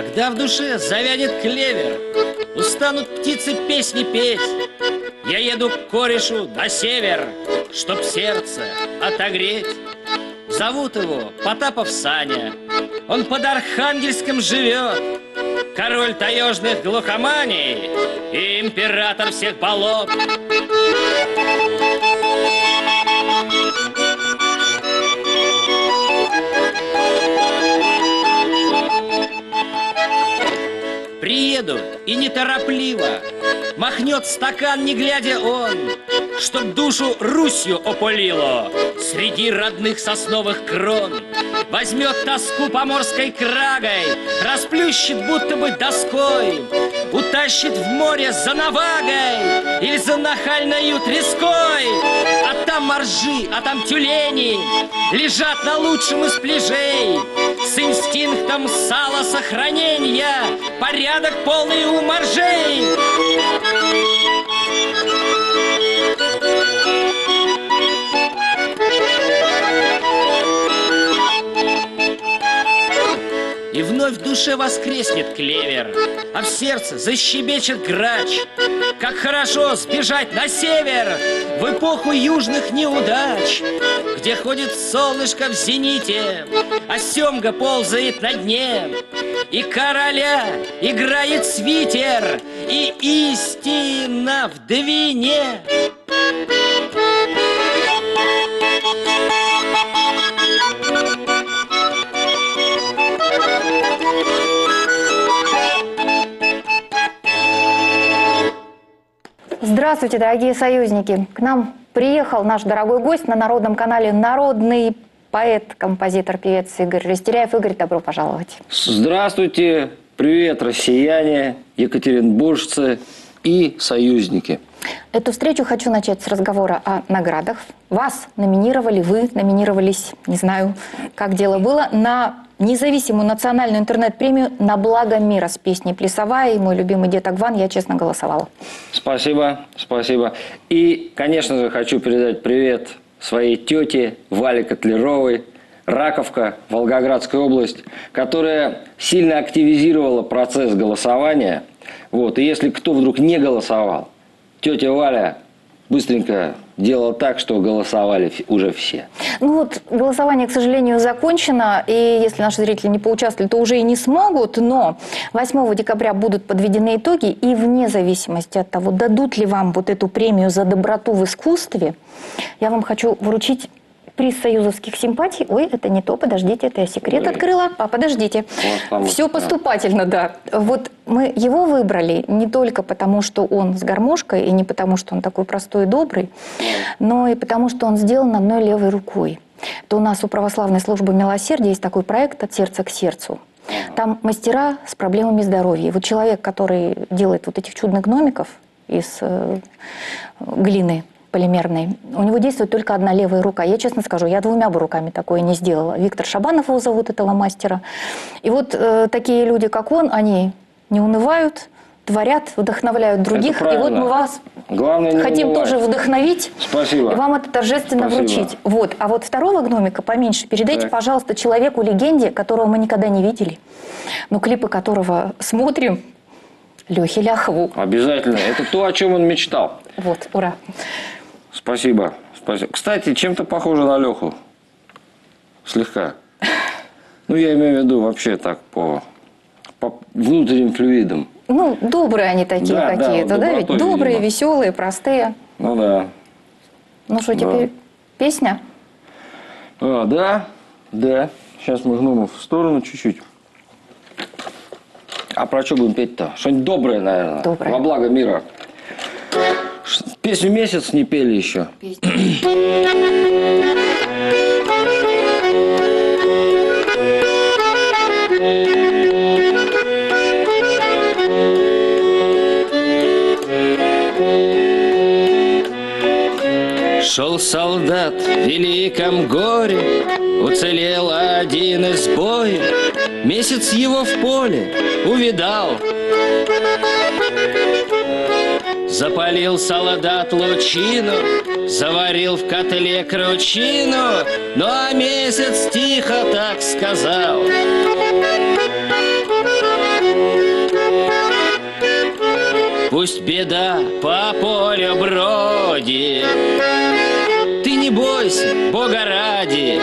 Когда в душе завянет клевер, устанут птицы песни петь, я еду к корешу на север, чтоб сердце отогреть. Зовут его Потапов Саня, он под Архангельском живет, король таежных глухоманий и император всех болот. Приеду и неторопливо махнет стакан, не глядя он, чтоб душу Русью опалило среди родных сосновых крон. Возьмет тоску поморской крагой, расплющит будто бы доской, утащит в море за навагой или за нахальною треской. А там моржи, а там тюлени лежат на лучшем из пляжей, с инстинктом салосохранения, порядок полный у моржей. И вновь в душе воскреснет клевер, а в сердце защебечет грач. Как хорошо сбежать на север в эпоху южных неудач, где ходит солнышко в зените, а семга ползает на дне, и короля играет свитер, и истина в двине. Здравствуйте, дорогие союзники! К нам приехал наш дорогой гость на Народном канале, народный поэт, композитор, певец Игорь Растеряев. Игорь, добро пожаловать! Здравствуйте! Привет, россияне, екатеринбуржцы и союзники! Эту встречу хочу начать с разговора о наградах. Вас номинировали, вы номинировались, не знаю, как дело было, на независимую национальную интернет-премию «На благо мира» с песней «Плясовая». И мой любимый Дед Агван, я честно голосовала. Спасибо, спасибо. И, конечно же, хочу передать привет своей тете Вале Котлеровой, Раковка, Волгоградская область, которая сильно активизировала процесс голосования. Вот. И если кто вдруг не голосовал, тетя Валя быстренько делала так, что голосовали уже все. Ну вот, голосование, к сожалению, закончено, и если наши зрители не поучаствовали, то уже и не смогут, но 8 декабря будут подведены итоги, и вне зависимости от того, дадут ли вам вот эту премию за доброту в искусстве, я вам хочу вручить приз союзовских симпатий. Ой, это не то, подождите, это я секрет открыла. Подождите. Все поступательно, да. Вот мы его выбрали не только потому, что он с гармошкой, и не потому, что он такой простой и добрый, но и потому, что он сделан одной левой рукой. То у нас у православной службы милосердия есть такой проект «От сердца к сердцу». Там мастера с проблемами здоровья. И вот человек, который делает вот этих чудных гномиков из глины полимерной, у него действует только одна левая рука. Я честно скажу, я двумя бы руками такое не сделала. Виктор Шабанов его зовут, этого мастера. И вот такие люди, как он, они не унывают, творят, вдохновляют других. И вот мы вас хотим тоже вдохновить. Спасибо. И вам это торжественно вручить. Вот. А вот второго гномика поменьше передайте, пожалуйста, человеку-легенде, которого мы никогда не видели, но клипы которого смотрим, Лехе Ляхову. Обязательно. Это то, о чем он мечтал. Вот, ура. Спасибо. Спасибо. Кстати, чем-то похоже на Леху. Слегка. Ну, я имею в виду вообще так по внутренним флюидам. Ну, добрые они такие какие-то, да? Ведь добрые, видимо. Веселые, простые. Ну, да. Ну, что, теперь песня? Да. Сейчас мы гномов в сторону чуть-чуть. А про что будем петь-то? Что-нибудь доброе, наверное. Доброе. Во благо мира. Песню «Месяц» не пели еще. Шел солдат в великом горе, уцелел один из боя. Месяц его в поле увидал. Запалил солдат лучину, заварил в котле кручину, ну а месяц тихо так сказал: Пусть беда по полю бродит, ты не бойся, Бога ради.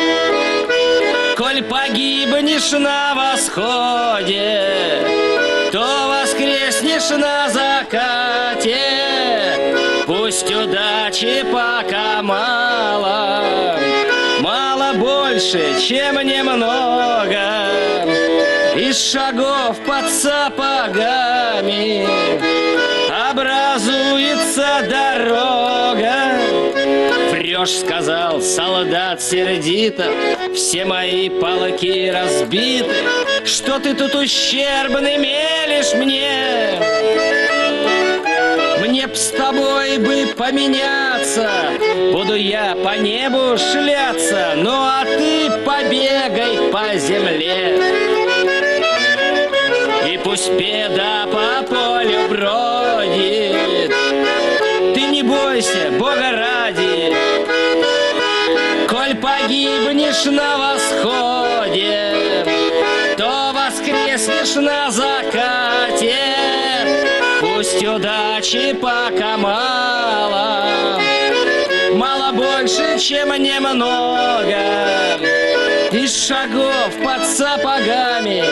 Коль погибнешь на восходе, то воскреснешь на закате. Пусть удачи пока мало, мало больше, чем немного. Из шагов под сапогами образуется дорога. Врешь, сказал солдат сердито, все мои полки разбиты. Что ты тут ущербный мелешь мне? Мне б с тобой бы поменяться, буду я по небу шляться, ну а ты побегай по земле. И пусть беда по полю бродит, ты не бойся, Бога ради. Коль погибнешь на восходе, то воскреснешь на закате. Пусть удачи пока мало, мало больше, чем немного. Из шагов под сапогами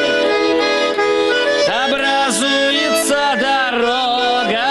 образуется дорога.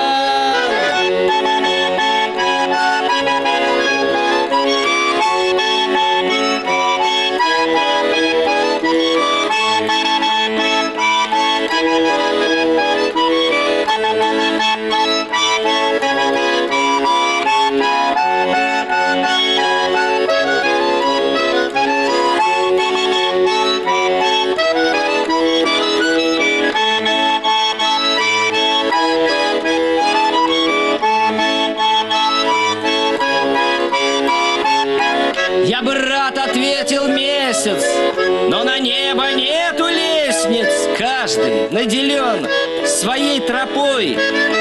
Я бы рад, ответил месяц, но на небо нету лестниц. Каждый наделен своей тропой.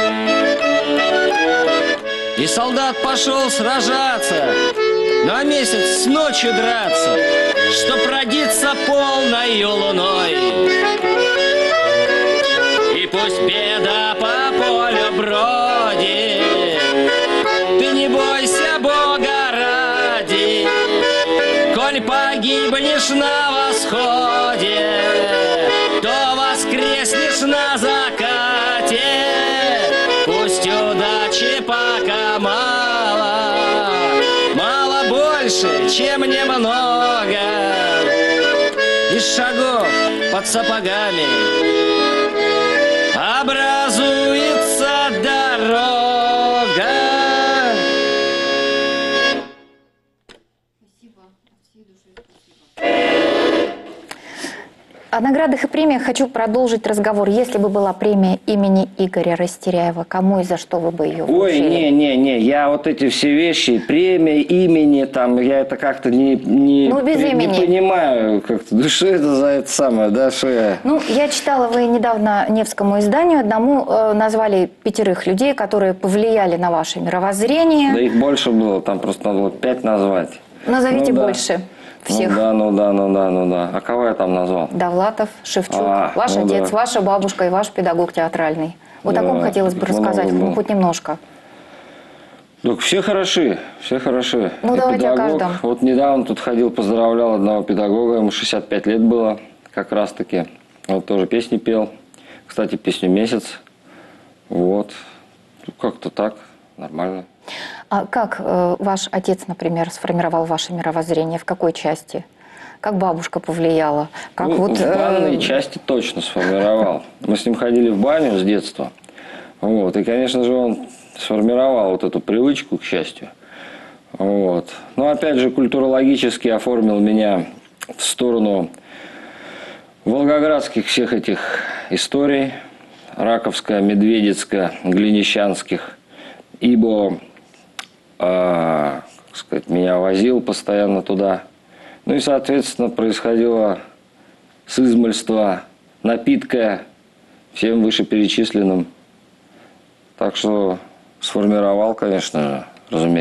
И солдат пошел сражаться, ну а месяц с ночью драться, чтоб родиться полною луной. И пусть беда по полю бродит, ты не бойся, Бога ради. Коль погибнешь на восходе, то воскреснешь на закате. Пусть удачи пока мало, мало больше, чем немного. Из шагов под сапогами образуется дорога. О наградах и премиях хочу продолжить разговор. Если бы была премия имени Игоря Растеряева, кому и за что вы бы ее вручили? Ой, не, я вот эти все вещи, премия, имени, там, я это как-то не понимаю, как-то, да что это за это самое, да, что я... Ну, я читала, вы недавно Невскому изданию одному назвали 5 людей, которые повлияли на ваше мировоззрение. Да их больше было, там просто надо было 5 назвать. Назовите Ну да. больше всех. Ну да. А кого я там назвал? Довлатов, Шевчук, ваш ну отец, да. ваша бабушка и ваш педагог театральный. Вот о Да, ком хотелось бы их много рассказать, было. хоть немножко. Ну, все хороши. Ну, И давайте о педагог, каждом. вот недавно тут ходил, поздравлял одного педагога, ему 65 лет было, как раз таки. Вот тоже песни пел. Кстати, песню «Месяц». Вот. Ну, как-то так, нормально. А как ваш отец, например, сформировал ваше мировоззрение? В какой части? Как бабушка повлияла? Как Ну, вот, в банной части точно сформировал. Мы с ним ходили в баню с детства. Вот. И, конечно же, он сформировал вот эту привычку, к счастью. Вот. Но, опять же, культурологически оформил меня в сторону волгоградских всех этих историй. Раковско-медведицко-глинищанских. Ибо, как сказать, меня возил постоянно туда. Ну и, соответственно, происходило сызмальство, напитка всем вышеперечисленным. Так что сформировал, конечно, разумеется.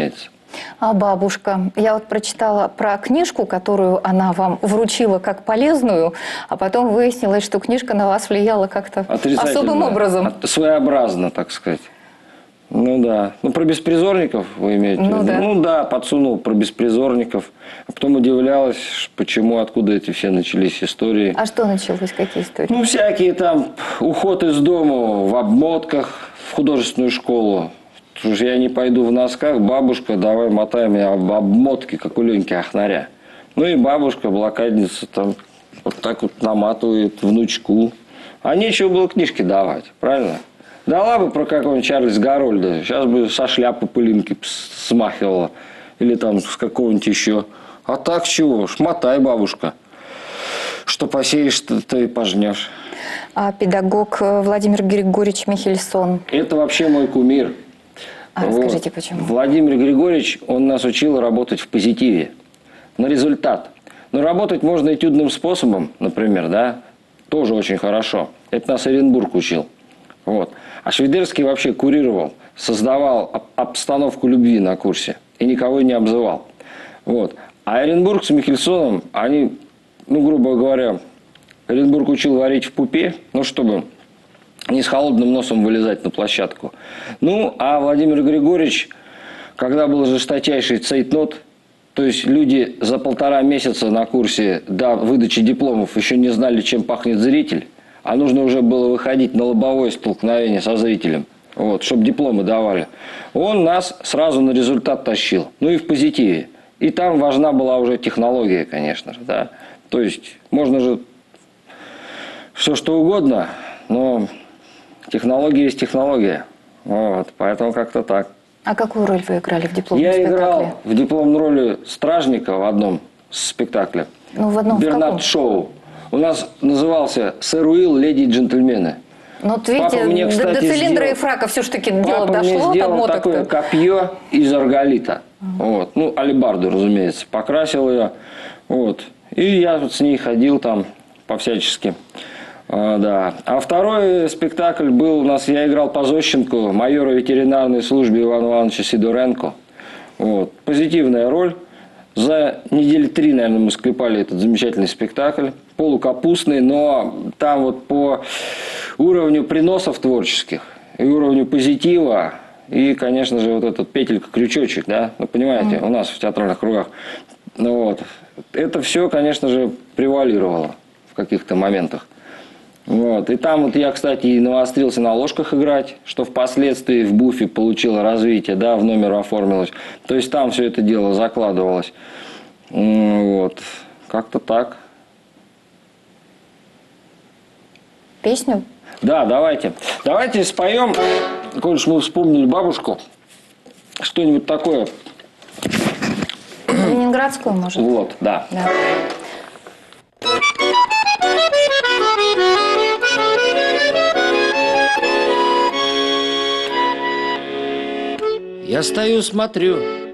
А бабушка? Я вот прочитала про книжку, которую она вам вручила как полезную, а потом выяснилось, что книжка на вас влияла как-то особым образом. Своеобразно, так сказать. Ну да. Ну, про беспризорников вы имеете в виду? Да. Ну да, подсунул про беспризорников. А потом удивлялась, почему, откуда эти все начались истории. А что началось? Какие истории? Ну, всякие там уход из дома в обмотках в художественную школу. Потому что я не пойду в носках, бабушка, давай мотай меня об обмотке, как у Леньки Ахнаря. Ну и бабушка, блокадница, там вот так вот наматывает внучку. А нечего было книжки давать, правильно? Дала бы про какого-нибудь Чарльз Гарольда, сейчас бы со шляпы пылинки смахивала. Или там с какого-нибудь еще. А так чего? Шмотай, бабушка. Что посеешь, то и пожнешь. А педагог Владимир Григорьевич Михельсон? Это вообще мой кумир. А расскажите, почему? Владимир Григорьевич, он нас учил работать в позитиве. На результат. Но работать можно этюдным способом, например, да, тоже очень хорошо. Это нас Оренбург учил. Вот. А Швейдерский вообще курировал, создавал обстановку любви на курсе и никого не обзывал. Вот. А Оренбург с Михельсоном, они, ну, грубо говоря, Оренбург учил варить в пупе, ну, чтобы не с холодным носом вылезать на площадку. Ну, а Владимир Григорьевич, когда был жесточайший цейтнот, то есть люди за 1,5 месяца на курсе до выдачи дипломов еще не знали, чем пахнет зритель, а нужно уже было выходить на лобовое столкновение со зрителем, вот, чтобы дипломы давали. Он нас сразу на результат тащил, ну и в позитиве. И там важна была уже технология, конечно же, да. То есть можно же все что угодно, но технология есть технология. Вот, поэтому как-то так. А какую роль вы играли в дипломном Я спектакле? играл в дипломной роли стражника в одном спектакле. Ну, в одном, в каком? Бернард Шоу. У нас назывался «Сэр Уилл, леди и джентльмены». Ну, вот видите, Папа мне, кстати, до цилиндра сделал- и фрака все-таки дело Папа мне дошло, до сделал обмоток-то. такое копье из арголита. Вот. Ну, алебарду, разумеется. Покрасил ее. Вот. И я вот с ней ходил там по-всячески. Да. А второй спектакль был у нас, я играл по Зощенко, майора ветеринарной службы Ивана Ивановича Сидоренко. Вот. Позитивная роль. За недели 3, наверное, мы склепали этот замечательный спектакль. Полукапустный, но там вот по уровню приносов творческих и уровню позитива, и, конечно же, вот этот петелька-крючочек, да, вы понимаете, у нас в театральных кругах. Ну, вот. Это все, конечно же, превалировало в каких-то моментах. Вот. И там вот я, кстати, и навострился на ложках играть, что впоследствии в буфе получило развитие, да, в номер оформилось. То есть там все это дело закладывалось. Вот. Как-то так. Песню? Да, давайте. Давайте споем, коль уж мы вспомнили бабушку, что-нибудь такое. Ленинградскую, может? Вот, да. Да. Я стою, смотрю.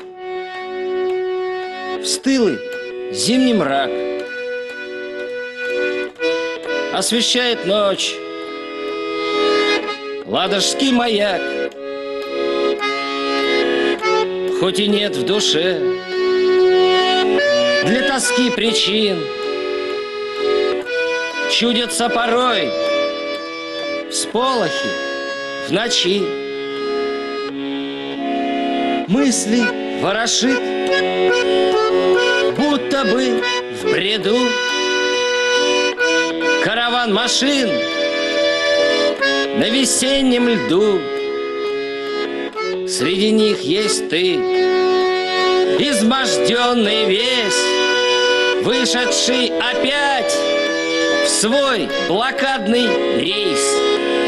В стылый зимний мрак освещает ночь ладожский маяк. Хоть и нет в душе для тоски причин, чудятся порой всполохи в ночи. Мысли ворошит, будто бы в бреду, караван машин на весеннем льду. Среди них есть ты, изможденный весь, вышедший опять в свой блокадный рейс.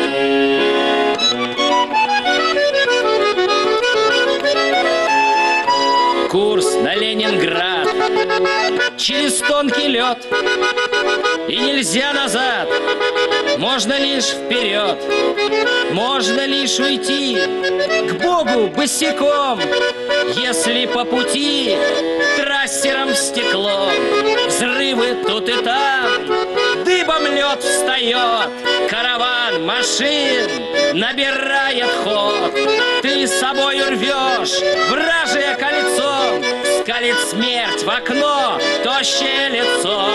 Курс на Ленинград через тонкий лед, и нельзя назад, можно лишь вперед. Можно лишь уйти к Богу босиком, если по пути трассером стекло. Взрывы тут и там, дыбом лед вперед встает караван машин, набирает ход. Ты с собой рвешь вражье кольцо, скалит смерть в окно тощее лицо.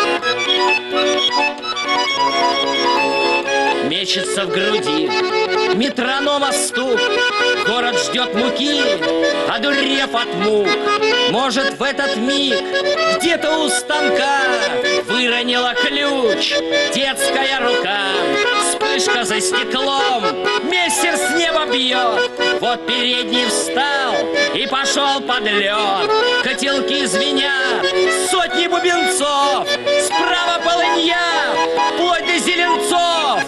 Мечется в груди метронома стук, город ждет муки, одурев от мук. Может, в этот миг где-то у станка выронила ключ детская рука. Вспышка за стеклом, мессер с неба бьет. Вот передний встал и пошел под лед. Котелки звенят, сотни бубенцов, справа полынья, вплоть до Зеленцов.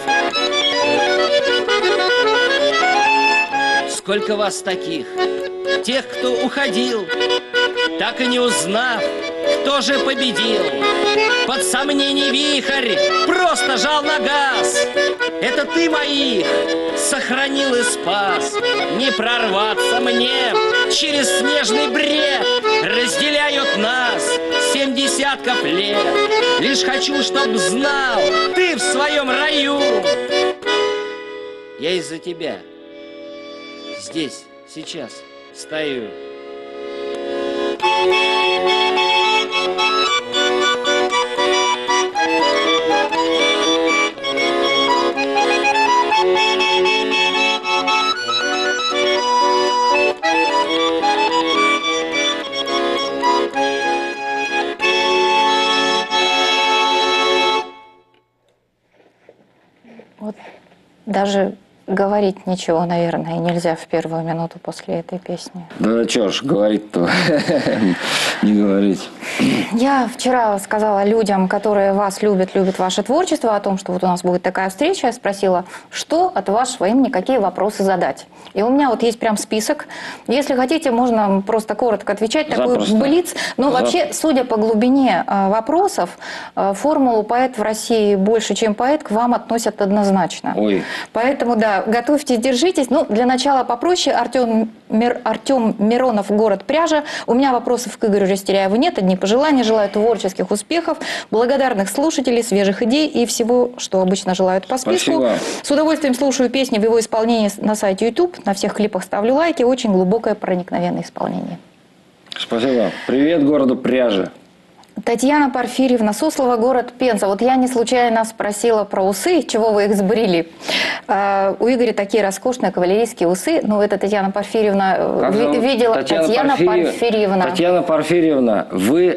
Сколько вас таких, тех, кто уходил, так и не узнав, кто же победил. Под сомнений вихрь просто жал на газ. Это ты моих сохранил и спас. Не прорваться мне через снежный бред. Разделяют нас 7 десятков лет. Лишь хочу, чтоб знал ты в своем раю. Я из-за тебя здесь, сейчас стою. Вот даже говорить ничего, наверное, нельзя в первую минуту после этой песни. Да чё ж, говорить-то не говорить. Я вчера сказала людям, которые вас любят, любят ваше творчество, о том, что вот у нас будет такая встреча. Я спросила, что от вашего имени, какие вопросы задать. И у меня вот есть прям список. Если хотите, можно просто коротко отвечать. Запросто. Такой блиц. Но вообще, судя по глубине вопросов, формулу «поэт в России больше, чем поэт» к вам относят однозначно. Ой. Поэтому, да, готовьтесь, держитесь. Ну, для начала попроще. Артем Миронов, город Пряжа. У меня вопросов к Игорю Растеряеву нет. Одни пожелания. Желаю творческих успехов, благодарных слушателей, свежих идей и всего, что обычно желают по списку. Спасибо. С удовольствием слушаю песни в его исполнении на сайте YouTube. На всех клипах ставлю лайки. Очень глубокое, проникновенное исполнение. Спасибо. Привет городу Пряжа. Татьяна Порфирьевна Суслова, город Пенза. Вот я не случайно спросила про усы, чего вы их сбрили. У Игоря такие роскошные кавалерийские усы. Ну, это Татьяна Порфирьевна видела. Татьяна Порфирьевна. Татьяна Порфирьевна, вы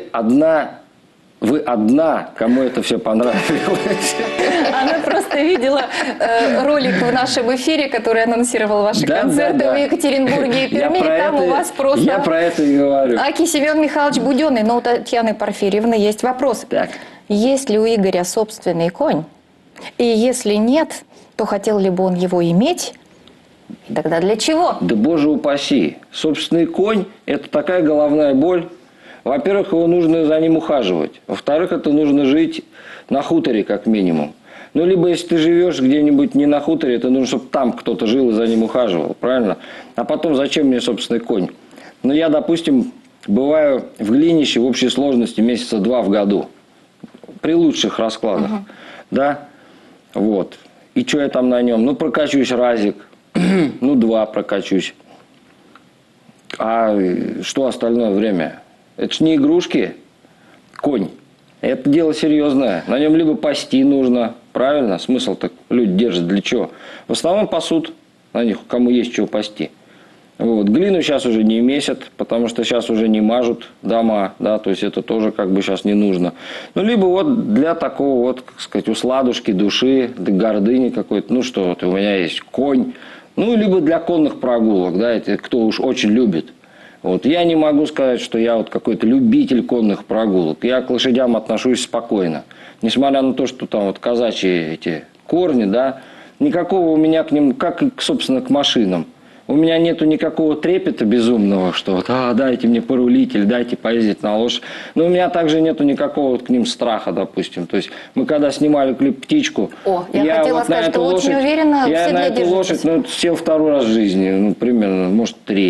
одна, кому это все понравилось. Она просто видела ролик в нашем эфире, который анонсировал ваши концерты в Екатеринбурге и Перми, и там у вас просто... Я про это и говорю. Аки Семен Михайлович Буденный, но у Татьяны Порфирьевны есть вопрос. Так. Есть ли у Игоря собственный конь? И если нет, то хотел ли бы он его иметь? Тогда для чего? Да боже упаси. Собственный конь – это такая головная боль. Во-первых, его нужно за ним ухаживать. Во-вторых, это нужно жить на хуторе, как минимум. Ну, либо если ты живешь где-нибудь не на хуторе, это нужно, чтобы там кто-то жил и за ним ухаживал, правильно? А потом, зачем мне собственный конь? Ну, я, допустим, бываю в Глинище в общей сложности месяца 2 в году. При лучших раскладах. Да? Вот. И что я там на нем? Ну, прокачусь разик. Ну, 2 прокачусь. А что остальное время? Это ж не игрушки, конь. Это дело серьезное. На нем либо пасти нужно, правильно? Смысл-то люди держат для чего? В основном пасут на них, кому есть чего пасти. Вот. Глину сейчас уже не месят, потому что сейчас уже не мажут дома, да, то есть это тоже как бы сейчас не нужно. Ну, либо вот для такого вот, как сказать, усладушки души, гордыни какой-то, ну что, вот у меня есть конь. Ну, либо для конных прогулок, да, это кто уж очень любит. Вот. Я не могу сказать, что я вот какой-то любитель конных прогулок. Я к лошадям отношусь спокойно. Несмотря на то, что там вот казачьи эти корни, да, никакого у меня к ним, как и, собственно, к машинам. У меня нету никакого трепета безумного, что вот, дайте мне порулить или дайте поездить на лошадь. Но у меня также нету никакого вот к ним страха, допустим. То есть мы когда снимали клип «Птичку», я хотела сказать, что очень уверенно в я седле на эту лошадь сел 2-й раз в жизни, ну, примерно, может, 3-й.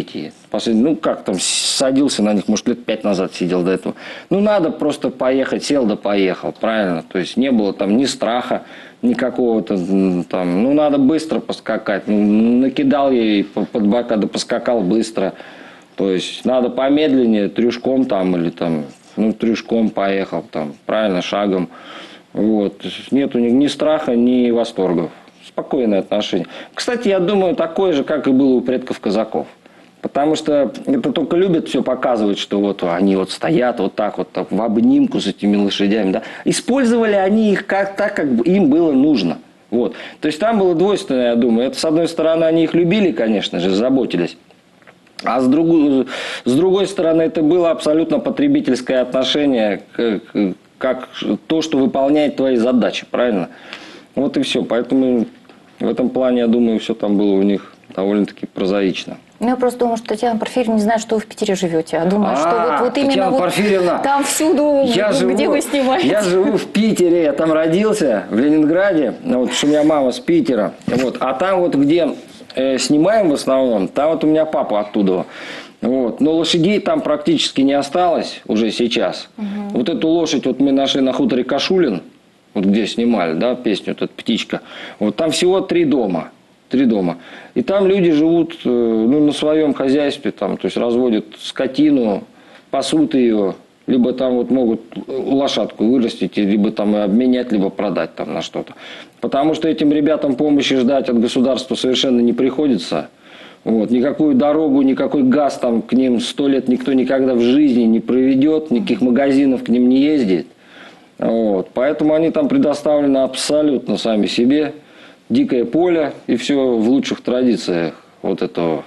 Ну, как там, садился на них, может, лет 5 назад сидел до этого. Ну, надо просто поехать, сел да поехал, правильно? То есть, не было там ни страха, ни какого-то там, ну, надо быстро поскакать. Ну, накидал ей под бока, да поскакал быстро. То есть, надо помедленнее, трюшком там, или там, ну, трюшком поехал там, правильно, шагом. Вот. Нету ни страха, ни восторгов. Спокойное отношение. Кстати, я думаю, такое же, как и было у предков казаков. Потому что это только любят все показывать, что вот они вот стоят вот так в обнимку с этими лошадями. Да? Использовали они их так, как им было нужно. Вот. То есть там было двойственно, я думаю. Это, с одной стороны, они их любили, конечно же, заботились. А с другой стороны, это было абсолютно потребительское отношение, как то, что выполняет твои задачи. Правильно? Вот и все. Поэтому в этом плане, я думаю, все там было у них довольно-таки прозаично. Ну, я просто думаю, что Татьяна Порфирьевна не знает, что вы в Питере живете. А думаю, что вот именно вот там всюду, где вы снимаете. Я живу в Питере, я там родился, в Ленинграде, вот, потому что у меня мама с Питера. Вот, а там вот, где снимаем в основном, там вот у меня папа оттуда. Вот. Но лошадей там практически не осталось уже сейчас. Угу. Вот эту лошадь вот мы нашли на хуторе Кашулин, вот где снимали, да, песню, вот эта птичка. Вот там всего 3 дома. 3 дома. И там люди живут ну, на своем хозяйстве, там, то есть разводят скотину, пасут ее, либо там вот могут лошадку вырастить, либо там обменять, либо продать там на что-то. Потому что этим ребятам помощи ждать от государства совершенно не приходится. Вот. Никакую дорогу, никакой газ там к ним 100 лет никто никогда в жизни не проведет, никаких магазинов к ним не ездит. Вот. Поэтому они там предоставлены абсолютно сами себе. Дикое поле и все в лучших традициях вот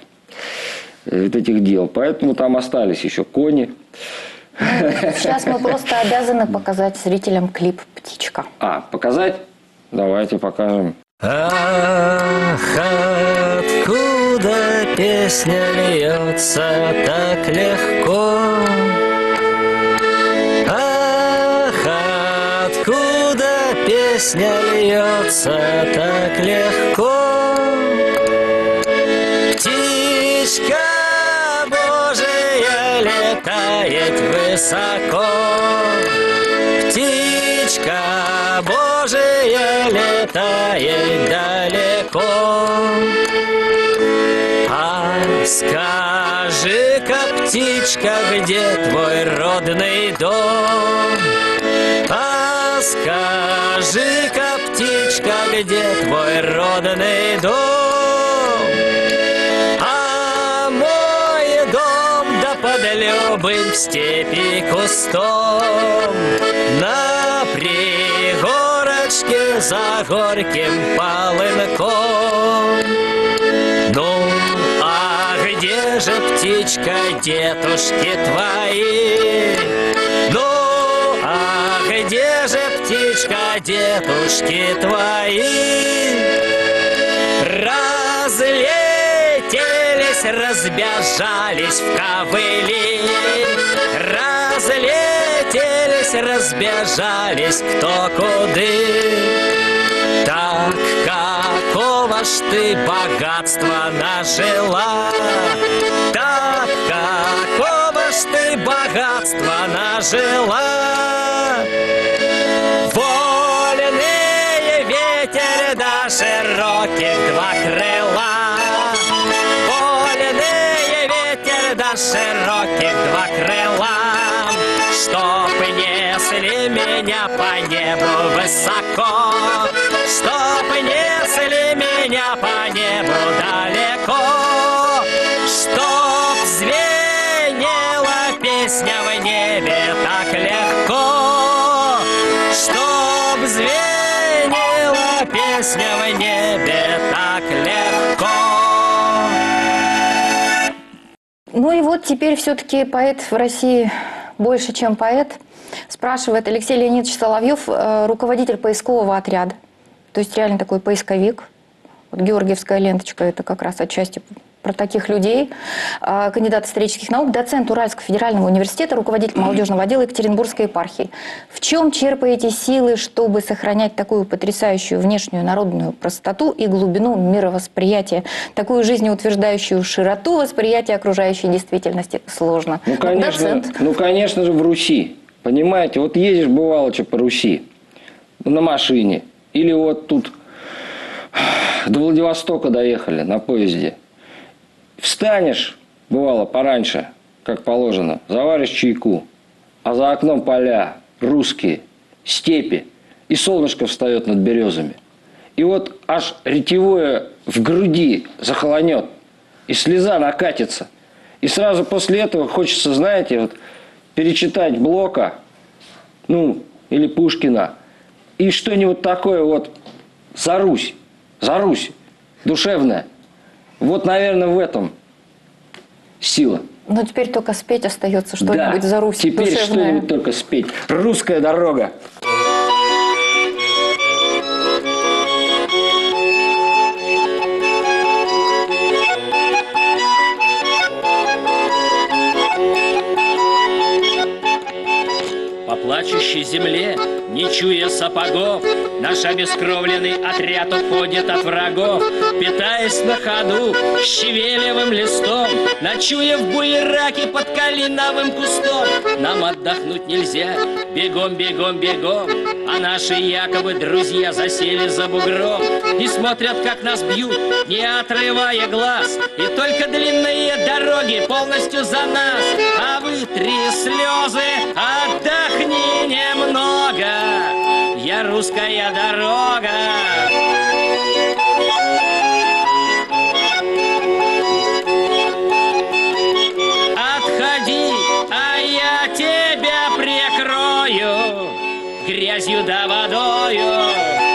этих дел. Поэтому там остались еще кони. Сейчас мы просто обязаны показать зрителям клип «Птичка». Показать? Давайте покажем. Ах, откуда песня льется так легко? Песня льется так легко. Птичка Божия летает высоко. Птичка Божия летает далеко. А скажи-ка, птичка, где твой родный дом? Скажи-ка, птичка, где твой родный дом? А мой дом да под любым в степи кустом, на пригорочке за горьким полынком. Ну, а где же, птичка, детушки твои? Ну, где же, птичка, детушки твои? Разлетелись, разбежались в ковыли. Разлетелись, разбежались кто куды. Так какого ж ты богатства нажила? Так какого ж ты богатства нажила? Вольный ветер до широких 2 крыла. Вольный ветер до широких 2 крыла. Чтоб несли меня по небу высоко, чтоб несли меня по небу далеко, чтоб звенела песня в небе так легко, чтоб звенела песня в небе так легко. Ну и вот теперь все-таки поэт в России больше, чем поэт. Спрашивает Алексей Леонидович Соловьев, руководитель поискового отряда. То есть реально такой поисковик. Вот георгиевская ленточка, это как раз отчасти про таких людей. Кандидат исторических наук, доцент Уральского федерального университета, руководитель молодежного отдела Екатеринбургской епархии. В чем черпаете силы, чтобы сохранять такую потрясающую внешнюю народную простоту и глубину мировосприятия, такую жизнеутверждающую широту восприятия окружающей действительности? Сложно. Ну, конечно же, в Руси. Понимаете, вот едешь, бывало, по Руси, на машине, или вот тут до Владивостока доехали на поезде. Встанешь, бывало, пораньше, как положено, заваришь чайку, а за окном поля, русские, степи, и солнышко встает над березами. И вот аж ретевое в груди захолонет, и слеза накатится. И сразу после этого хочется, знаете, вот перечитать Блока, ну, или Пушкина, и что-нибудь такое вот за Русь, душевное. Вот, наверное, в этом сила. Но теперь только спеть остается что-нибудь за Русь теперь душевное. Что-нибудь только спеть. «Русская дорога». По плачущей земле, не чуя сапогов, наш обескровленный отряд уходит от врагов, питаясь на ходу щавелевым листом, ночуя в буераке под калиновым кустом. Нам отдохнуть нельзя, бегом, бегом, бегом, а наши якобы друзья засели за бугром и смотрят, как нас бьют, не отрывая глаз, и только длинные дороги полностью за нас. А вытри слезы, отдохни немного, я русская дорога. Отходи, а я тебя прикрою грязью да водою.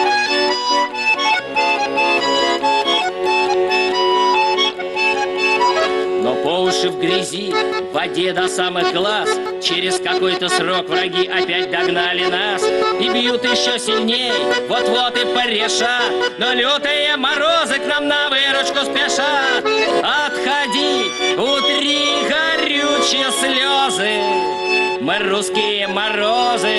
Но по уши в грязи, в воде до самых глаз, через какой-то срок враги опять догнали нас и бьют еще сильней, вот-вот и порешат. Но лютые морозы к нам на выручку спешат. Отходи, утри горючие слезы, мы русские морозы.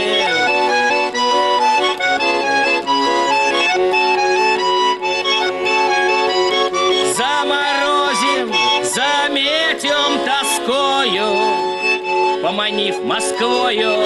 Заморозим, заметем тоскою, поманив Москвою.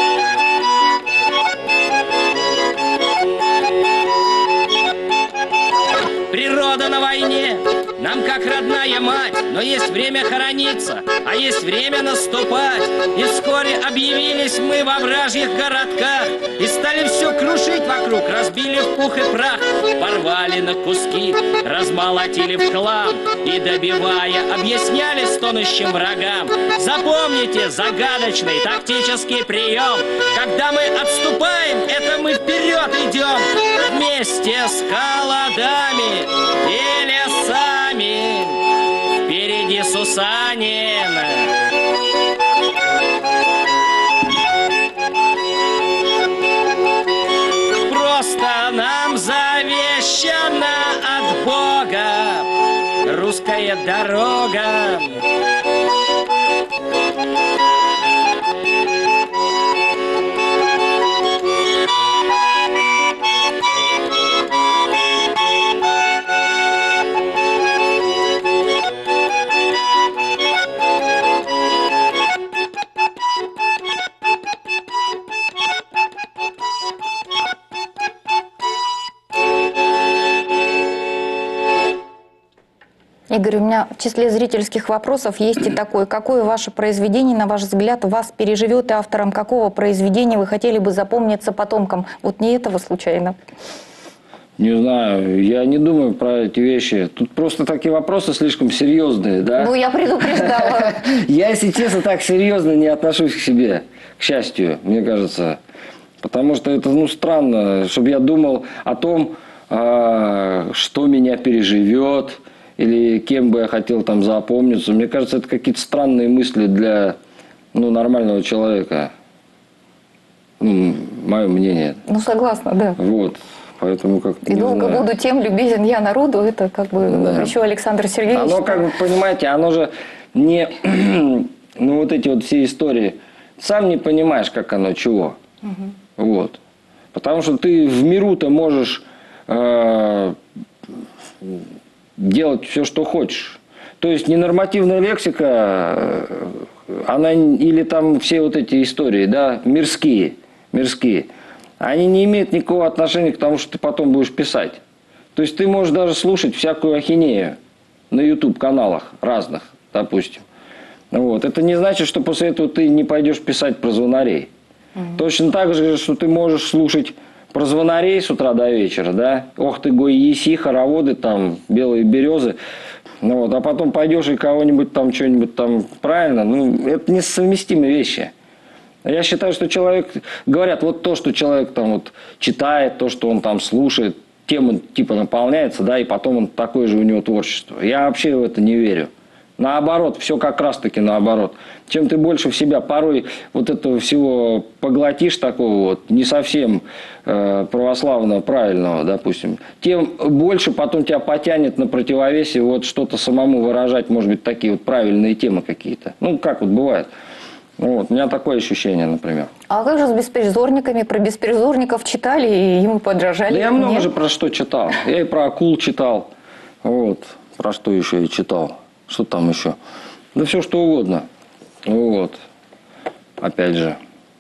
Природа на войне нам как родная мать, но есть время хорониться, а есть время наступать. И вскоре объявились мы во вражьих городках и стали все крушить вокруг, разбили в пух и прах, порвали на куски, размолотили в хлам и, добивая, объясняли стонущим врагам. Запомните загадочный тактический прием: когда мы отступаем, это мы вперед идем вместе с холодами и лесами, впереди Сусанин. Просто нам завещана от Бога русская дорога. Игорь, у меня в числе зрительских вопросов есть и такой. Какое ваше произведение, на ваш взгляд, вас переживет, и автором какого произведения вы хотели бы запомниться потомкам? Вот не этого случайно? Не знаю, я не думаю про эти вещи. Тут просто такие вопросы слишком серьезные, да? Ну, я предупреждала. Я, если честно, так серьезно не отношусь к себе, к счастью, мне кажется. Потому что это, странно, чтобы я думал о том, что меня переживет, или кем бы я хотел там запомниться. Мне кажется, это какие-то странные мысли для нормального человека. Мое мнение. Согласна, да. Вот. поэтому как И долго буду тем любезен я народу, это как бы Да. еще Александр Сергеевич. Оно, как вы понимаете, оно же не... ну, вот эти вот все истории. Сам не понимаешь, как оно, чего. Вот. Потому что ты в миру-то можешь делать все, что хочешь. То есть ненормативная лексика, она или там все вот эти истории, да, мирские, они не имеют никакого отношения к тому, что ты потом будешь писать. То есть ты можешь даже слушать всякую ахинею на YouTube-каналах разных, допустим. Вот. Это не значит, что после этого ты не пойдешь писать про звонарей. Точно так же, что ты можешь слушать про звонарей с утра до вечера, да? Ох ты, гой, еси, хороводы, там, белые березы. Ну, вот. А потом пойдешь и кого-нибудь там, что-нибудь там, правильно? Ну, это несовместимые вещи. Я считаю, что человек, говорят, вот то, что человек там вот читает, то, что он там слушает, тем он типа наполняется, да, и потом он такое же у него творчество. Я вообще в это не верю. Наоборот, все как раз-таки наоборот. Чем ты больше в себя порой вот этого всего поглотишь, такого вот, не совсем православного, правильного, допустим, тем больше потом тебя потянет на противовесе вот что-то самому выражать, может быть, такие вот правильные темы какие-то. Ну, как вот бывает. Вот, у меня такое ощущение, например. А как же с беспризорниками? Про беспризорников читали и ему подражали? Да я много Нет? же про что читал. Я и про акул читал. Вот. Про что еще и читал. Что там еще? Да все что угодно. Вот. Опять же.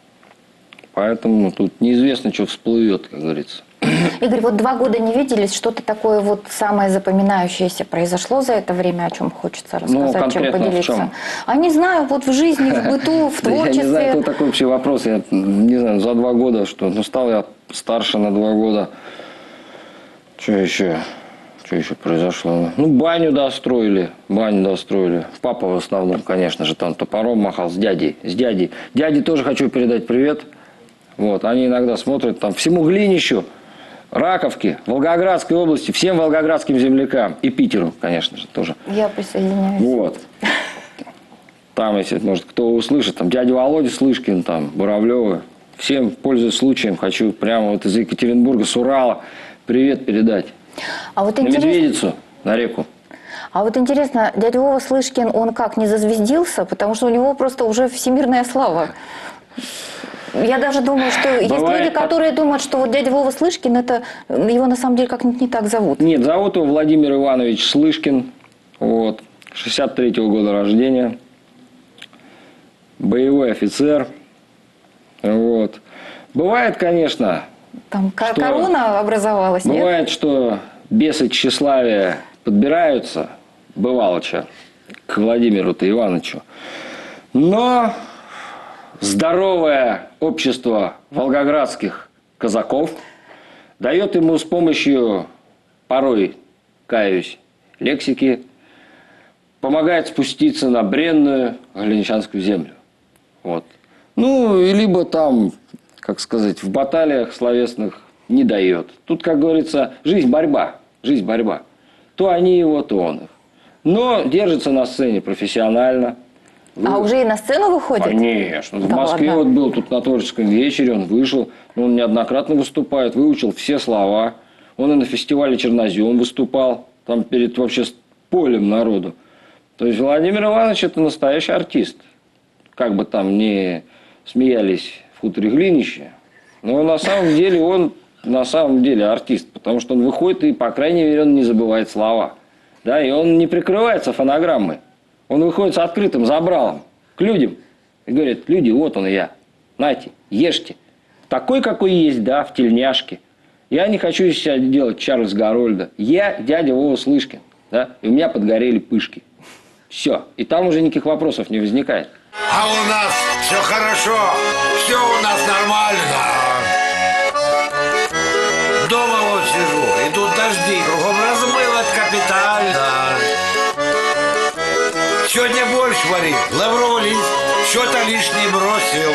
Поэтому тут неизвестно, что всплывет, как говорится. Игорь, вот 2 года не виделись, что-то такое вот самое запоминающееся произошло за это время, о чем хочется рассказать, чем конкретно в поделиться? чем? А не знаю, вот в жизни, в быту, в Я не знаю, творчестве. это такой вообще вопрос. Я не знаю, за 2 года что. Ну, стал я старше на 2 года. Что еще? Что еще произошло? Ну, баню достроили. Папа в основном, конечно же, там топором махал с дядей. Дяде тоже хочу передать привет. Вот, они иногда смотрят там всему Глинищу, Раковке, Волгоградской области, всем волгоградским землякам. И Питеру, конечно же, тоже. Я присоединяюсь. Вот. Там, если, может, кто услышит, там, дядя Володя Слышкин, там, Буравлёвы. Всем, пользуясь случаем, хочу прямо вот из Екатеринбурга, с Урала, привет передать. А вот На интересно, Медведицу, на реку. а вот интересно, дядя Вова Слышкин, он как, не зазвездился? Потому что у него просто уже всемирная слава. Я даже думаю, что есть Бывает люди, которые думают, что вот дядя Вова Слышкин, это его на самом деле как-нибудь не так зовут. Нет, зовут его Владимир Иванович Слышкин. Вот. 63-го года рождения. Боевой офицер. Вот. Бывает, конечно, Там Что? корона образовалась, нет? бывает, что бесы тщеславия подбираются, бывалоча, к Владимиру-то Ивановичу. Но здоровое общество волгоградских казаков дает ему с помощью, порой, каюсь, лексики, помогает спуститься на бренную глинищанскую землю. Вот. Ну, и либо там, как сказать, в баталиях словесных не дает. Тут, как говорится, жизнь борьба. То они его, то он их. Но держится на сцене профессионально. А уже и на сцену выходит? Конечно. В Да Москве ладно? вот был тут на творческом вечере, он вышел, он неоднократно выступает, выучил все слова. Он и на фестивале «Чернозем» выступал, там перед вообще полем народу. То есть Владимир Иванович – это настоящий артист. Как бы там ни смеялись в хуторе Глинище, но на самом деле он артист, потому что он выходит и, по крайней мере, он не забывает слова. Да, и он не прикрывается фонограммой. Он выходит с открытым забралом к людям и говорит: люди, вот он я, нате, ешьте. Такой, какой есть, да, в тельняшке. Я не хочу из себя делать Чарльз Гарольда. Я дядя Вова Слышкин, да, и у меня подгорели пышки. Все, и там уже никаких вопросов не возникает. А у нас все хорошо, все у нас нормально. Дома вот сижу, идут дожди, кругом размыло капитально. Сегодня борщ варил, лавровый лист, что-то лишнее бросил.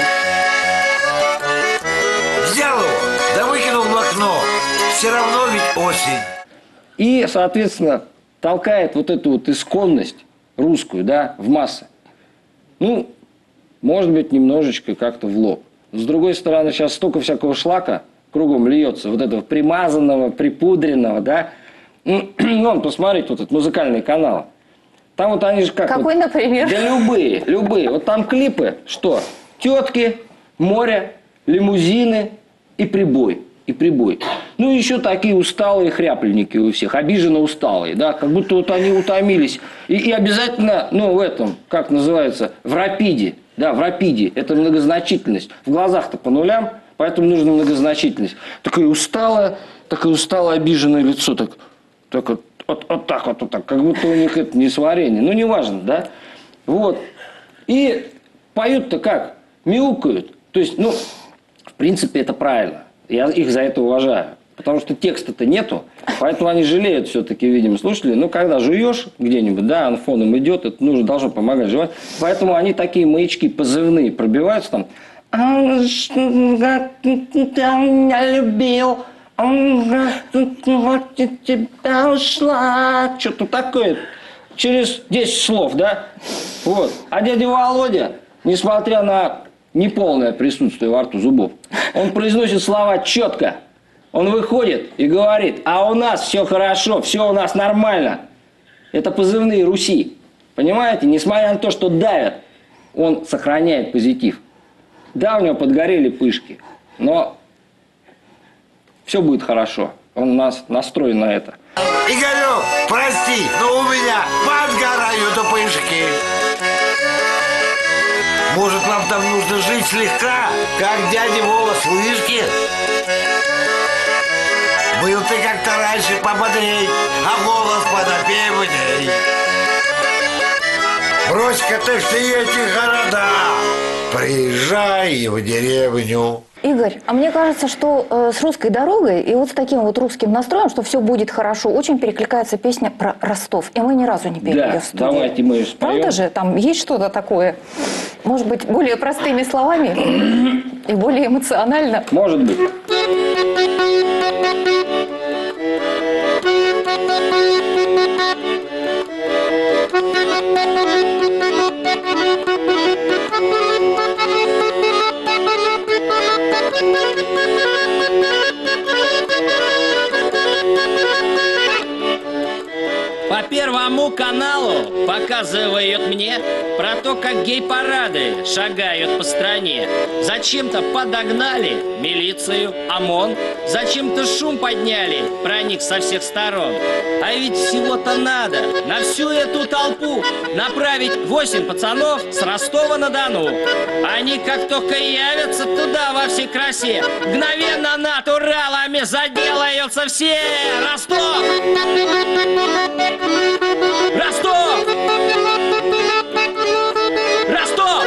Взял его, да выкинул в окно, все равно ведь осень. И, соответственно, толкает вот эту вот исконность русскую, да, в массы. Ну, может быть, немножечко как-то в лоб. С другой стороны, сейчас столько всякого шлака кругом льется, вот этого примазанного, припудренного, да. Ну, посмотрите, вот этот музыкальный канал. Там вот они же как... Какой, вот, например? да любые. Вот там клипы, что? Тетки, море, лимузины и прибой. Ну, еще такие усталые хряпленники у всех, обиженно усталые, да, как будто вот они утомились. И обязательно, ну, в этом, как называется, в рапиде, да, в рапиде, это многозначительность. В глазах-то по нулям, поэтому нужна многозначительность. Такое усталое обиженное лицо, так вот так, как будто у них это не сварение. Ну, неважно, да. Вот. И поют-то как? Мяукают. То есть, ну, в принципе, это правильно. Я их за это уважаю. Потому что текста-то нету. Поэтому они жалеют все-таки, видимо, слушатели. Но когда жуешь где-нибудь, да, он фоном идет, это должно помогать жевать. Поэтому они такие маячки позывные пробиваются там. Он меня любил. Он тебя ушла. Что-то такое. Через 10 слов, да? Вот. А дядя Володя, несмотря на неполное присутствие во рту зубов, он произносит слова четко. Он выходит и говорит: а у нас все хорошо, все у нас нормально. Это позывные Руси. Понимаете? Несмотря на то, что давят, он сохраняет позитив. Да, у него подгорели пышки, но все будет хорошо. Он у нас настроен на это. Игорю, прости, но у меня подгорают пышки. Может, нам там нужно жить слегка, как дядя Вова, слышки? Был ты как-то раньше пободрей, а голос подопевней. Брось-ка ты все эти города, приезжай в деревню. Игорь, а мне кажется, что с русской дорогой и вот с таким вот русским настроем, что все будет хорошо, очень перекликается песня про Ростов. И мы ни разу не пели ее в студии. Давайте мы споем. Правда же? Там есть что-то такое, может быть, более простыми словами и более эмоционально. Может быть. По Первому каналу показывают мне про то, как гей-парады шагают по стране. Зачем-то подогнали милицию, ОМОН, зачем-то шум подняли, проник со всех сторон. А ведь всего-то надо на всю эту толпу направить 8 пацанов с Ростова-на-Дону. Они как только явятся туда во всей красе, мгновенно натуралами заделаются все. Ростов! Ростов! Ростов!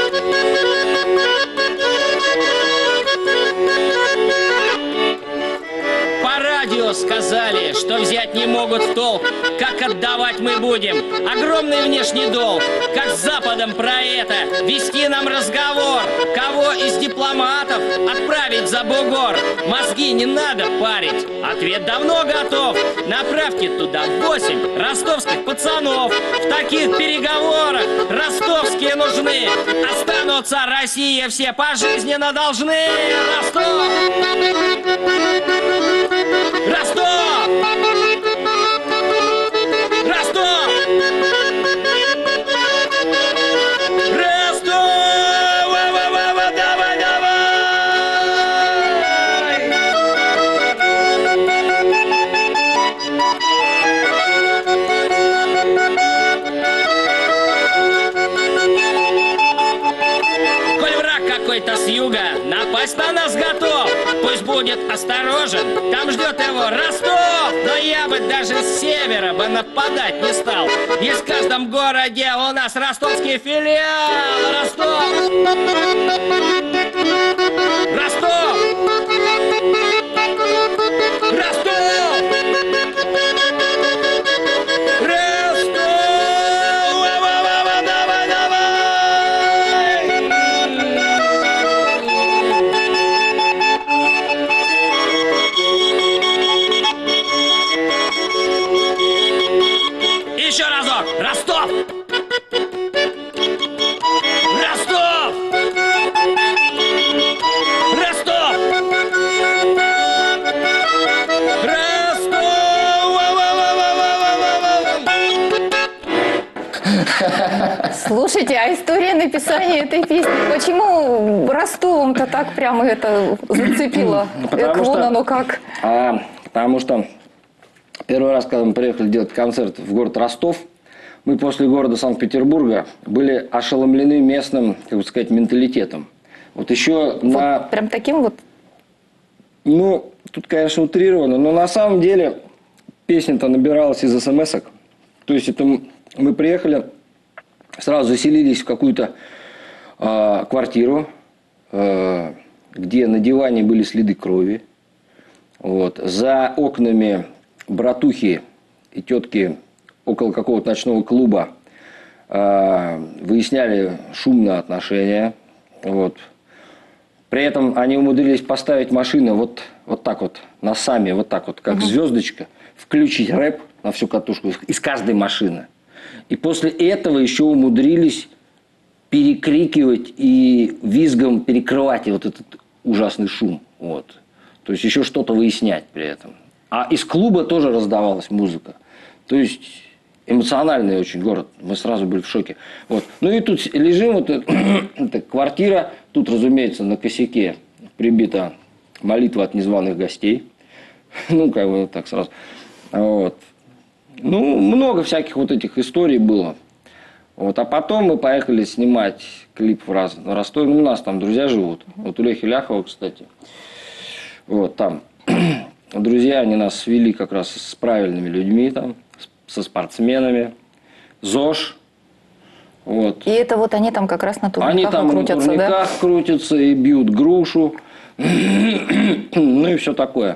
По радио сказали, что взять не могут в толк. Как отдавать мы будем? Огромный внешний долг. Как с Западом про это вести нам разговор? Кого из дипломатов отправить за бугор? Мозги не надо парить, ответ давно готов. Направьте туда 8 ростовских пацанов. В таких переговорах ростовские нужны. Останутся Россия все пожизненно должны. Ростов! Ростов! Ростов! Ростов! Давай, давай! Коль враг какой-то с юга напасть на нас готов, пусть будет осторожен, там ждет его Ростов. Но я бы даже с севера бы нападать не стал. Есть в каждом городе у нас ростовский филиал. Ростов! Ростов! Ростов! Давай, давай! Еще разок! Ростов! Ростов! Ростов! Слушайте, а история написания этой песни, почему Ростовом-то так прямо это зацепило? Вон оно как. Потому что первый раз, когда мы приехали делать концерт в город Ростов, мы после города Санкт-Петербурга были ошеломлены местным, как бы сказать, менталитетом. Вот еще Вот прям таким вот? Ну, тут, конечно, утрировано, но на самом деле песня-то набиралась из смс-ок. То есть это мы приехали, сразу заселились в какую-то квартиру, где на диване были следы крови. Вот. За окнами братухи и тетки около какого-то ночного клуба выясняли шумные отношения. Вот. При этом они умудрились поставить машину вот так вот, носами, вот так вот, как звездочка, включить рэп на всю катушку из каждой машины. И после этого еще умудрились перекрикивать и визгом перекрывать вот этот ужасный шум. Вот. То есть еще что-то выяснять при этом. А из клуба тоже раздавалась музыка. То есть эмоциональный очень город. Мы сразу были в шоке. Вот. Ну и тут лежим, вот эта квартира. Тут, разумеется, на косяке прибита молитва от незваных гостей. Ну, как бы так сразу. Вот. Ну, много всяких вот этих историй было. Вот. А потом мы поехали снимать клип в Ростове. Ну, у нас там друзья живут. Вот у Лехи Ляхова, кстати. Вот там. Друзья, они нас свели как раз с правильными людьми там. Со спортсменами. ЗОЖ. Вот. И это вот они там как раз на турниках они там крутятся, на турниках крутятся и бьют грушу. Ну и все такое.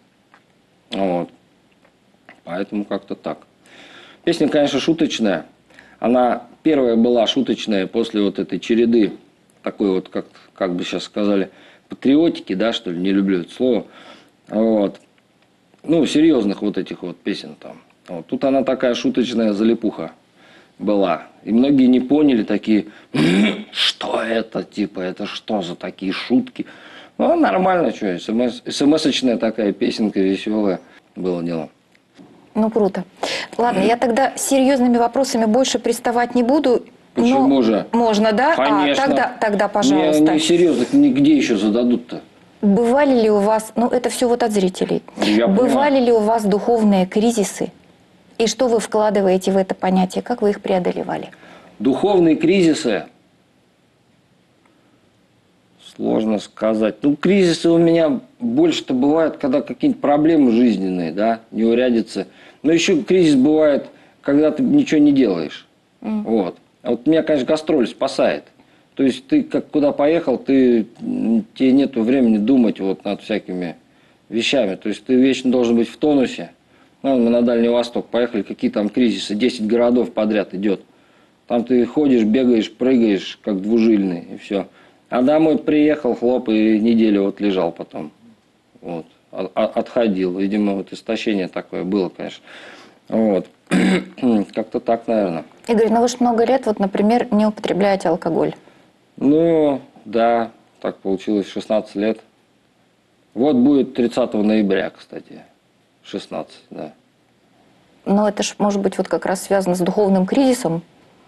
Вот. Поэтому как-то так. Песня, конечно, шуточная. Она первая была шуточная после вот этой череды такой вот, как бы сейчас сказали, патриотики, да, что ли, не люблю это слово. Вот. Ну, серьезных вот этих вот песен там. Вот. Тут она такая шуточная залипуха была. И многие не поняли, такие, что это, типа, это что за такие шутки? Ну, нормально, что, смс-очная такая песенка веселая, было дело. Ну, круто. Ладно, я тогда с серьезными вопросами больше приставать не буду. Почему же? Можно, да? Конечно. Тогда, пожалуйста. Не серьезно, нигде еще зададут-то. Бывали ли у вас, ну это все вот от зрителей, бывали ли у вас духовные кризисы? И что вы вкладываете в это понятие? Как вы их преодолевали? Духовные кризисы? Сложно сказать. Ну, кризисы у меня больше-то бывают, когда какие-нибудь проблемы жизненные, да, неурядицы. Но еще кризис бывает, когда ты ничего не делаешь. Вот. А вот меня, конечно, гастроль спасает. То есть ты как куда поехал, тебе нет времени думать вот над всякими вещами. То есть ты вечно должен быть в тонусе. Ну, мы на Дальний Восток поехали, какие там кризисы, 10 городов подряд идет. Там ты ходишь, бегаешь, прыгаешь, как двужильный, и все. А домой приехал, хлоп, и неделю вот лежал потом. Вот. Отходил. Видимо, вот истощение такое было, конечно. Вот. Как-то так, наверное. Игорь, ну вы же много лет, вот, например, не употребляете алкоголь. Ну, да, так получилось, 16 лет. Вот будет 30 ноября, кстати. 16, да. Но это ж, может быть, вот как раз связано с духовным кризисом.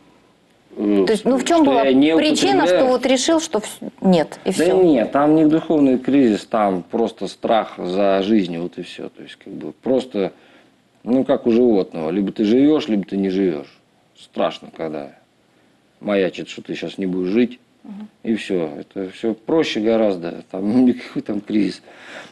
То есть, ну в чем что была я не причина, употребляю? что вот решил, что нет, и Да все? нет, там не духовный кризис, там просто страх за жизнь, вот и все. То есть, как бы просто, ну, как у животного. Либо ты живешь, либо ты не живешь. Страшно, когда маячит, что ты сейчас не будешь жить. И все. Это все проще гораздо. Там никакой там кризис.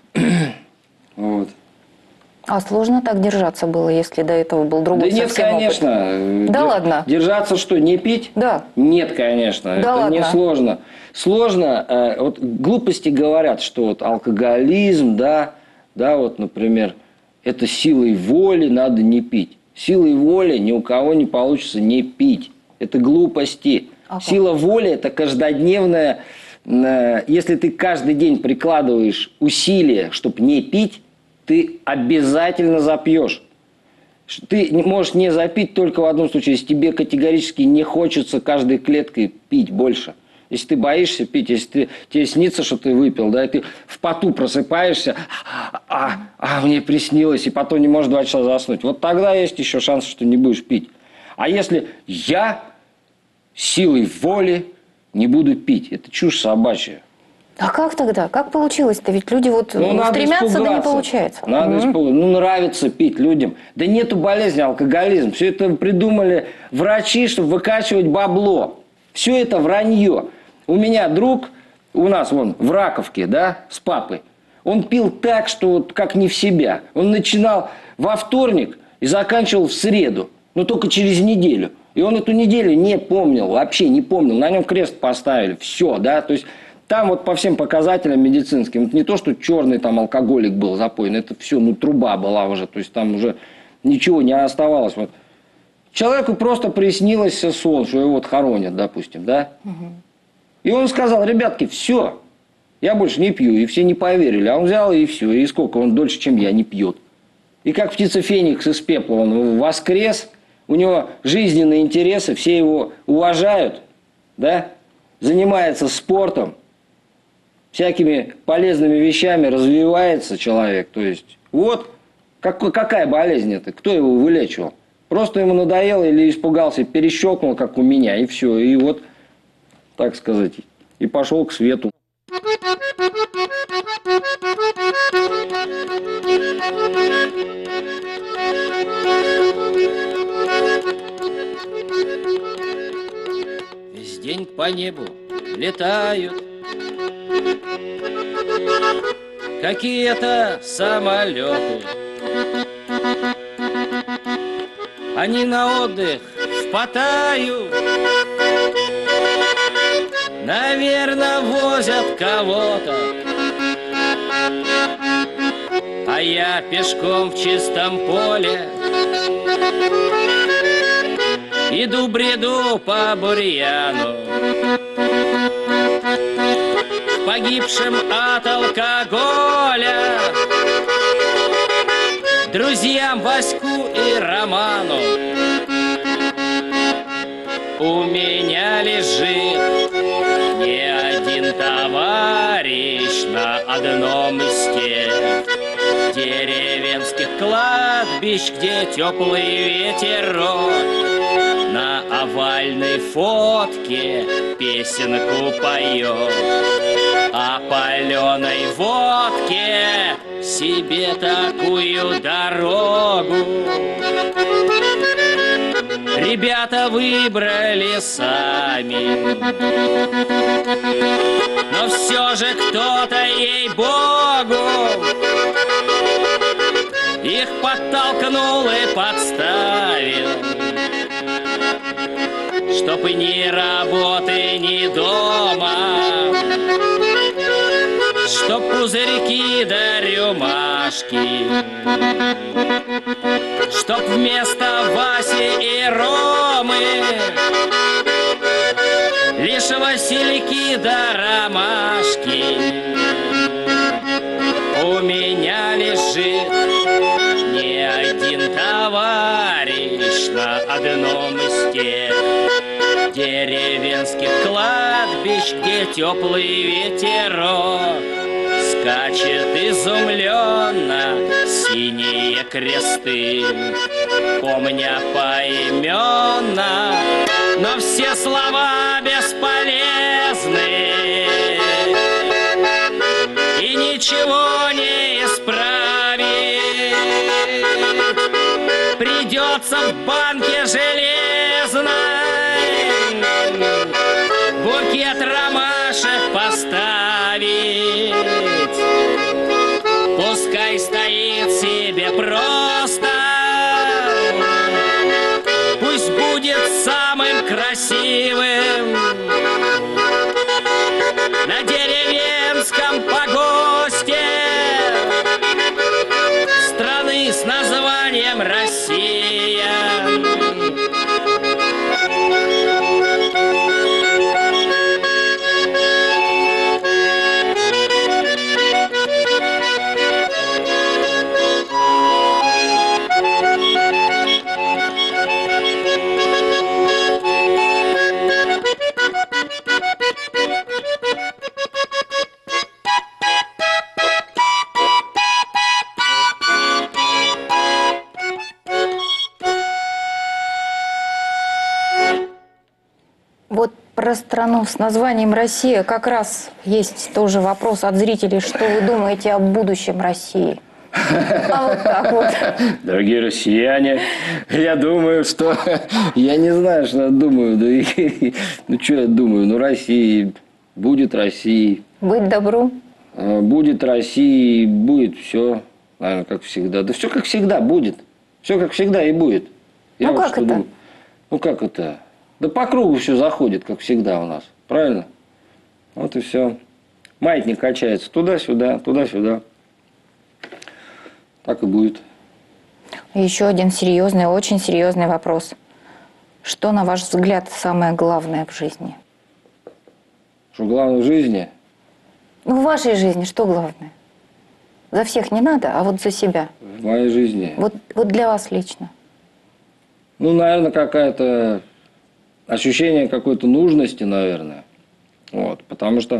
Вот. А сложно так держаться было, если до этого был другой Да нет, совсем опыт? конечно. Да ладно? Держаться что, не пить? Да. Нет, конечно. Да это ладно? не сложно. Сложно. Вот глупости говорят, что вот алкоголизм, да, вот, например, это силой воли надо не пить. Силой воли ни у кого не получится не пить. Это глупости. Ага. Сила воли – это каждодневная. Если ты каждый день прикладываешь усилия, чтобы не пить, ты обязательно запьешь. Ты можешь не запить только в одном случае, если тебе категорически не хочется каждой клеткой пить больше. Если ты боишься пить, если тебе снится, что ты выпил, да, и ты в поту просыпаешься, мне приснилось, и потом не можешь 2 часа заснуть. Вот тогда есть еще шанс, что не будешь пить. А если я силой воли не буду пить. Это чушь собачья. А как тогда? Как получилось-то? Ведь люди вот Надо стремятся, да не испугаться. получается. Надо испугаться. Нравится пить людям. Да нету болезни, алкоголизм. Все это придумали врачи, чтобы выкачивать бабло. Все это вранье. У меня друг, у нас вон в Раковке, да, с папой. Он пил так, что вот как не в себя. Он начинал во вторник и заканчивал в среду. Но только через неделю. И он эту неделю не помнил, вообще не помнил. На нем крест поставили. Все, да, то есть... Там вот по всем показателям медицинским, это не то, что черный там алкоголик был запоен, это все, труба была уже, то есть там уже ничего не оставалось. Вот. Человеку просто приснилось сон, что его вот хоронят, допустим, да? И он сказал, ребятки, все, я больше не пью, и все не поверили. А он взял и все, и сколько, он дольше, чем я, не пьет. И как птица Феникс из пепла, он воскрес, у него жизненные интересы, все его уважают, да? Занимается спортом. Всякими полезными вещами развивается человек. То есть, вот какая болезнь это? Кто его вылечивал? Просто ему надоело или испугался, перещелкнул, как у меня, и все. И вот, так сказать, и пошел к свету. Весь день по небу летают какие-то самолеты. Они на отдых в Паттайю, наверное, возят кого-то. А я пешком в чистом поле иду, бреду по бурьяну, погибшим от алкоголя, друзьям Ваську и Роману. У меня лежит не один товарищ на одном из тех деревенских кладбищ, где теплый ветерок на овальной фотке песенку поет. О паленой водке себе такую дорогу ребята выбрали сами. Но все же кто-то, ей-богу, их подтолкнул и подставил, чтоб и ни работы, ни дома, чтоб пузырьки да рюмашки, чтоб вместо Васи и Ромы лишь васильки да ромашки. У меня лежит не один товарищ на одном из тех деревенских кладбищ, где теплый ветерок скачет изумленно синие кресты, помня поименно, но все слова бесполезны, и ничего не исправить. Придется в банке железной букет ромашек поставить. Пускай стоит себе просто, пусть будет самым красивым на деревенском погосте страны с названием Россия. про страну с названием Россия как раз есть тоже вопрос от зрителей, что вы думаете о будущем России? А вот так вот. Дорогие россияне, я думаю, что... Я не знаю, что я думаю. Ну, что я думаю? Ну, Россия, будет Россия. Быть добру. Будет Россия, будет все, наверное, как всегда. Да все как всегда будет. Все как всегда и будет. Я Ну, вот как что это? думаю. Ну, как это? Да по кругу все заходит, как всегда у нас. Правильно? Вот и все. Маятник качается туда-сюда, туда-сюда. Так и будет. Еще один серьезный, очень серьезный вопрос. Что, на ваш взгляд, самое главное в жизни? Что главное в жизни? Ну, в вашей жизни что главное? За всех не надо, а вот за себя. В моей жизни. Вот для вас лично. Ну, наверное, какое-то ощущение какой-то нужности, наверное. Вот. Потому что,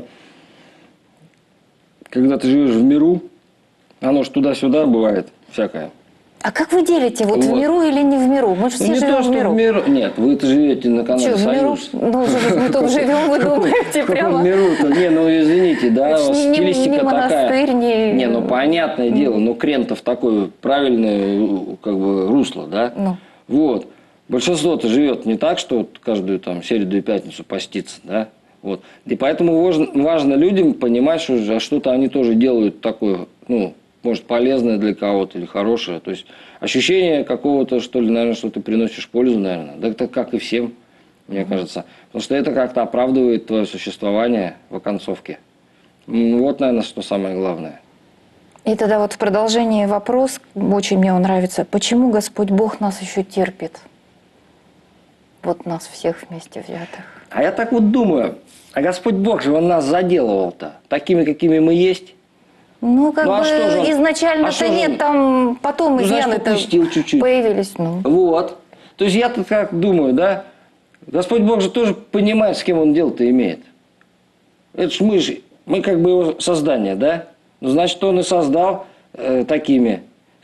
когда ты живешь в миру, оно ж туда-сюда бывает всякое. А как вы делите, вот в Вот. миру или не в миру? Мы же Ну, все не живем то, что в миру. в миру. Нет, вы-то живете на канале Че, в миру? «Союз». Ну, мы тут живем, вы думаете, В каком прямо. миру-то? Не, ну извините, да, Это ж у вас не стилистика монастырь, такая. не- Не, ну понятное дело, ну Крентов такое правильное как бы русло, да? Ну. Вот. Большинство-то живет не так, что вот каждую там среду и пятницу постится, да? Вот. И поэтому важно людям понимать, что что-то они тоже делают такое, ну, может, полезное для кого-то или хорошее. То есть ощущение какого-то, что ли, наверное, что ты приносишь пользу, наверное. Да это как и всем, мне кажется. Потому что это как-то оправдывает твое существование в оконцовке. Вот, наверное, что самое главное. И тогда вот в продолжении вопрос, очень мне он нравится. Почему Господь Бог нас еще терпит? Вот нас всех вместе взятых. А я так вот думаю, а Господь Бог же, Он нас заделывал-то, такими, какими мы есть. Ну, как Ну, а бы что же он? изначально-то А что же нет, он? там потом Ну, значит, изъяны-то попустил чуть-чуть. появились. Ну. Вот. То есть я-то как думаю, да? Господь Бог же тоже понимает, с кем Он дело-то имеет. Это ж мы как бы Его создание, да? Ну, значит, Он и создал такими,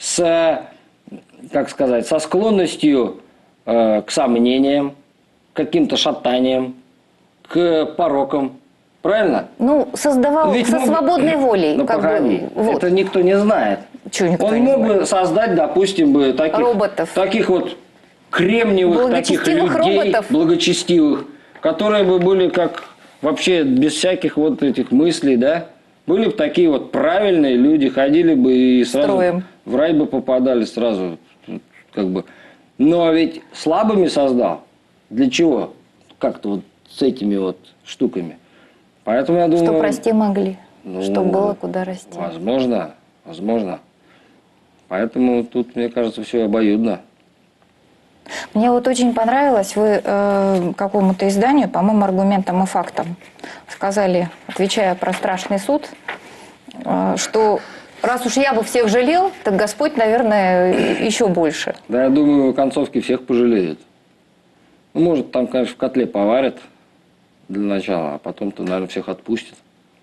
как сказать, со склонностью к сомнениям, к каким-то шатаниям, к порокам. Правильно? Ну, создавал Ведь со мог- свободной волей. Ну, как погоди, бы, вот. это никто не знает. Чего никто Он не мог знает? бы создать, допустим, бы Роботов. таких вот кремниевых таких Благочестивых людей, роботов. благочестивых, которые бы были как вообще без всяких вот этих мыслей, да? Были бы такие вот правильные люди, ходили бы и сразу Строем. в рай бы попадали сразу, как бы. Но ведь слабыми создал. Для чего? Как-то вот с этими вот штуками. Поэтому я думаю... Чтоб расти могли. Ну, Чтоб было куда расти. Возможно, возможно. Поэтому тут, мне кажется, все обоюдно. Мне вот очень понравилось, вы какому-то изданию, по-моему, «Аргументам и фактам» сказали, отвечая про страшный суд, что раз уж я бы всех жалел, так Господь, наверное, еще больше. Да, я думаю, в концовке всех пожалеют. Ну, может, там, конечно, в котле поварят для начала, а потом-то, наверное, всех отпустят.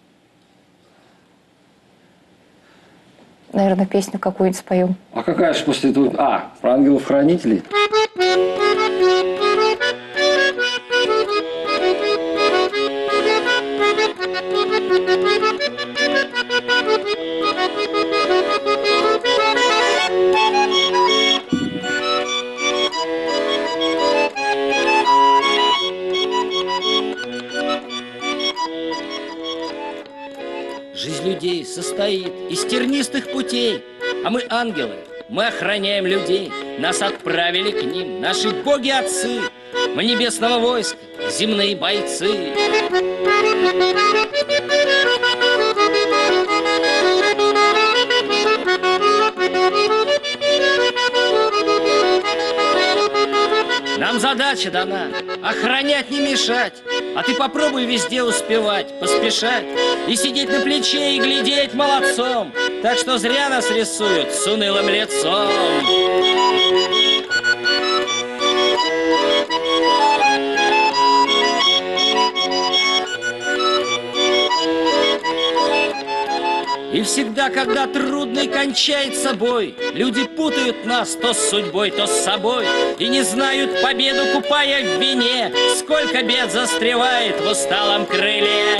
Наверное, песню какую-нибудь споем. А какая же после этого... А, про ангелов-хранителей? Жизнь людей состоит из тернистых путей, а мы ангелы, мы охраняем людей. Нас отправили к ним наши боги-отцы, мы небесного войска, земные бойцы. Нам задача дана — охранять, не мешать. А ты попробуй везде успевать, поспешать и сидеть на плече и глядеть молодцом. Так что зря нас рисуют с унылым лицом. И И всегда, когда трудный кончается бой, люди путают нас то с судьбой, то с собой, и не знают победу, купая в вине, сколько бед застревает в усталом крыле.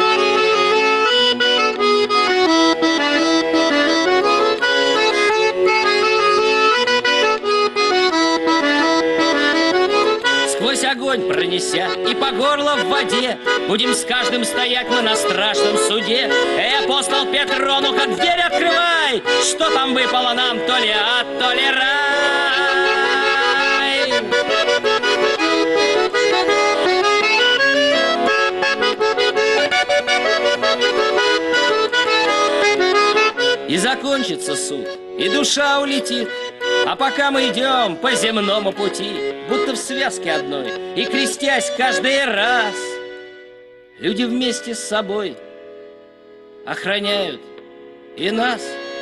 Сквозь огонь пронеся и по горло в воде, будем с каждым стоять мы на страшном суде. Эй, апостол Петро, ну-ка дверь открывай! Что там выпало нам, то ли ад, то ли рай? И закончится суд, и душа улетит. А пока мы идем по земному пути, будто в связке одной, и крестясь каждый раз, люди вместе с собой охраняют и нас.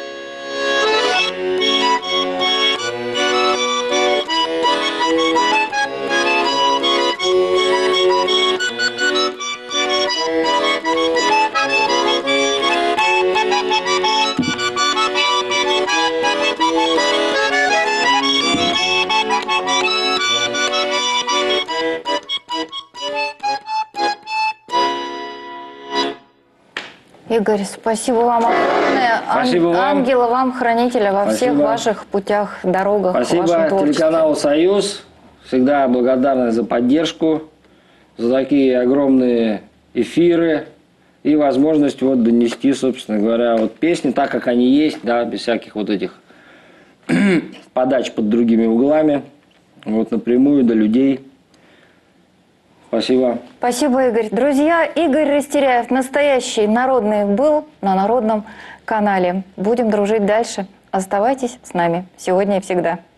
Игорь, спасибо вам огромное. Спасибо вам. Ангела вам, хранителя во всех Спасибо. ваших путях, дорогах, в вашем Спасибо творчестве. телеканалу «Союз». Всегда благодарны за поддержку, за такие огромные эфиры и возможность вот донести, собственно говоря, вот песни так, как они есть, да, без всяких вот этих подач под другими углами, вот напрямую до людей. Спасибо. Спасибо, Игорь. Друзья, Игорь Растеряев, настоящий народный, был на Народном канале. Будем дружить дальше. Оставайтесь с нами сегодня и всегда.